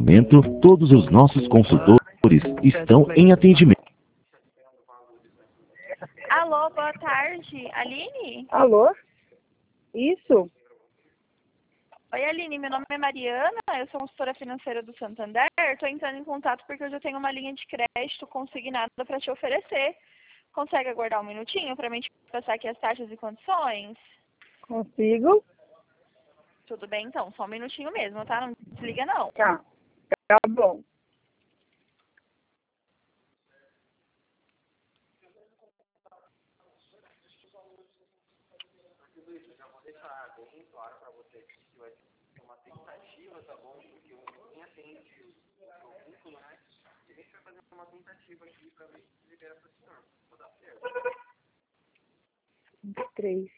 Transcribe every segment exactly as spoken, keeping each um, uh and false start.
momento, todos os nossos consultores estão em atendimento. Alô, boa tarde. Aline? Alô? Isso? Oi, Aline. Meu nome é Mariana, eu sou consultora financeira do Santander. Estou entrando em contato porque eu já tenho uma linha de crédito consignada para te oferecer. Consegue aguardar um minutinho para mim te passar aqui as taxas e condições? Consigo? Tudo bem, então. Só um minutinho mesmo, tá? Não desliga, não. Tá. Tá bom. vinte e três.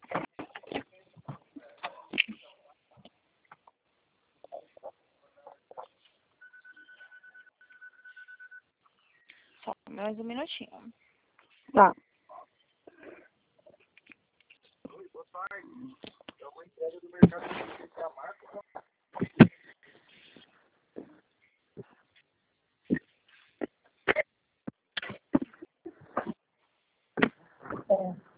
Só mais um minutinho. Tá. É.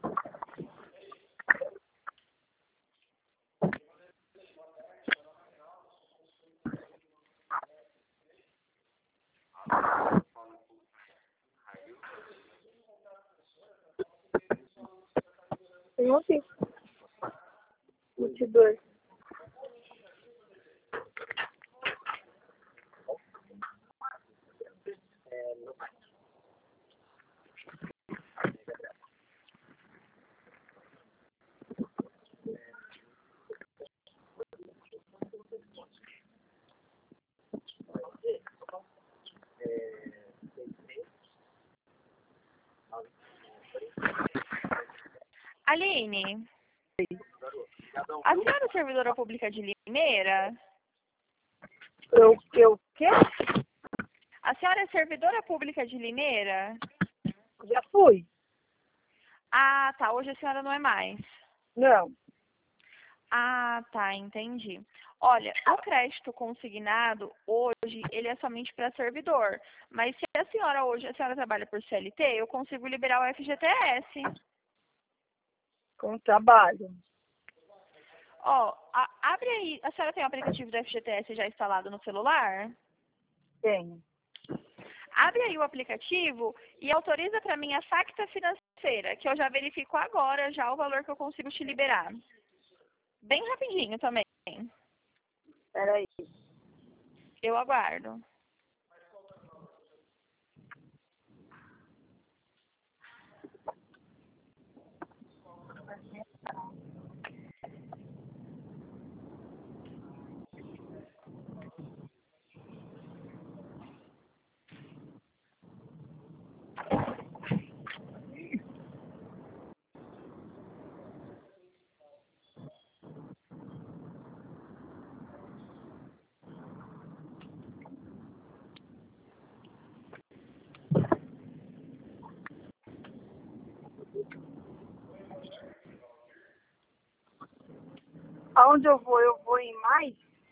Tem um aqui. vinte e dois. Aline? A senhora é servidora pública de Limeira? Eu, eu quê? A senhora é servidora pública de Limeira? Já fui? Ah, tá. Hoje a senhora não é mais. Não. Ah, tá. Entendi. Olha, o crédito consignado hoje, ele é somente para servidor. Mas se a senhora hoje, a senhora trabalha por C L T, eu consigo liberar o F G T S. Com trabalho. Ó, a- abre aí. A senhora tem o aplicativo do F G T S já instalado no celular? Tenho. Abre aí o aplicativo e autoriza para mim a facta financeira, que eu já verifico agora já o valor que eu consigo te liberar. Bem rapidinho também. Peraí. Eu aguardo. Aonde eu vou? Eu vou em mais?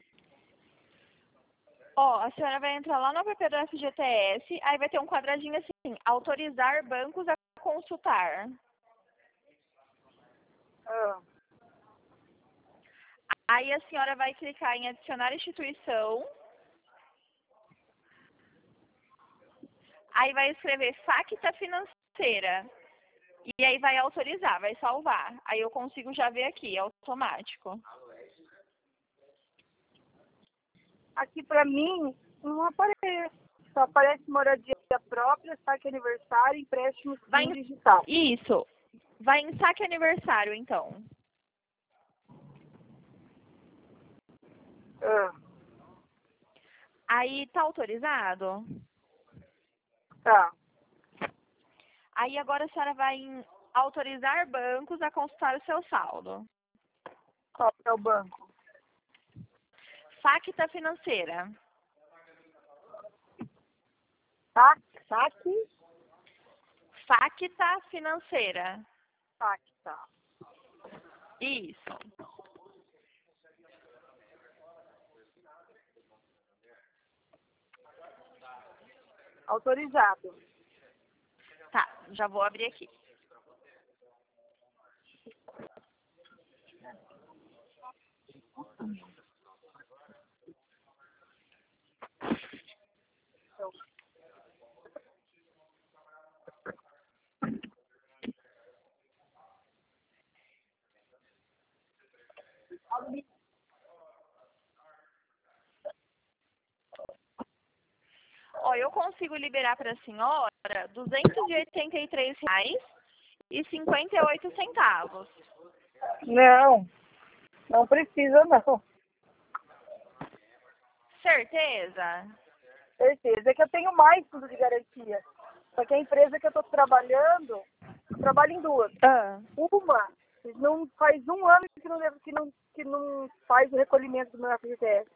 Ó, a senhora vai entrar lá no app do F G T S, aí vai ter um quadradinho assim, autorizar bancos a consultar. Ah. Aí a senhora vai clicar em adicionar instituição. Aí vai escrever facta financeira. E aí vai autorizar, vai salvar. Aí eu consigo já ver aqui, é automático. Aqui pra mim não aparece. Só aparece moradia própria, saque aniversário, empréstimo Vai em... digital. Isso. Vai em saque aniversário, então. Ah. Aí tá autorizado? Tá. Aí agora a senhora vai em autorizar bancos a consultar o seu saldo. Qual que é o banco? Facta financeira. Saque? Saque? Facta financeira. Saque, tá. Isso. Autorizado. Tá, já vou abrir aqui. Ó, eu consigo liberar para a senhora duzentos e oitenta e três reais e cinquenta e oito centavos. Não, não precisa não. Certeza? Certeza. É que eu tenho mais fundo de garantia. Só que a empresa que eu estou trabalhando, eu trabalho em duas. Ah. Uma, não faz um ano que não, que não, que não faz o recolhimento do meu F G T S.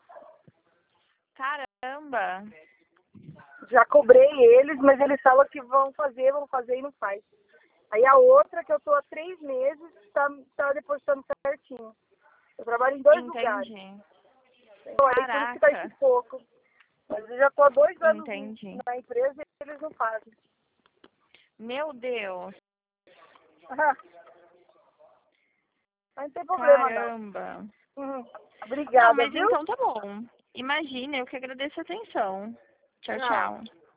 Caramba. Já cobrei eles, mas eles falam que vão fazer, vão fazer e não faz. Aí a outra, que eu tô há três meses, tá, tá depositando certinho. Eu trabalho em dois Entendi. lugares. Então, aí por isso que tá esse pouco. Mas eu já tô há dois anos Entendi. na empresa e eles não fazem. Meu Deus. Ah, não tem problema, Caramba. não. Uhum. Obrigada, Não, mas viu? então tá bom. Imagina, eu que agradeço a atenção. Tchau, Não. tchau.